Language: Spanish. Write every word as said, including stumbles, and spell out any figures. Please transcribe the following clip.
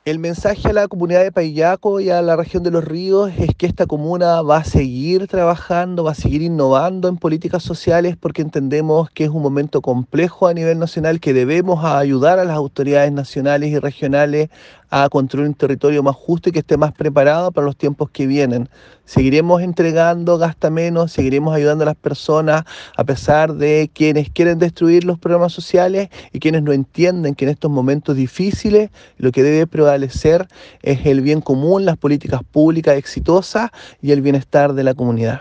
El mensaje a la comunidad de Payaco y a la región de Los Ríos es que esta comuna va a seguir trabajando, va a seguir innovando en políticas sociales porque entendemos que es un momento complejo a nivel nacional, que debemos ayudar a las autoridades nacionales y regionales a construir un territorio más justo y que esté más preparado para los tiempos que vienen. Seguiremos entregando Gasta Menos, seguiremos ayudando a las personas a pesar de quienes quieren destruir los programas sociales y quienes no entienden que en estos momentos difíciles lo que debe prevalecer es el bien común, las políticas públicas exitosas y el bienestar de la comunidad.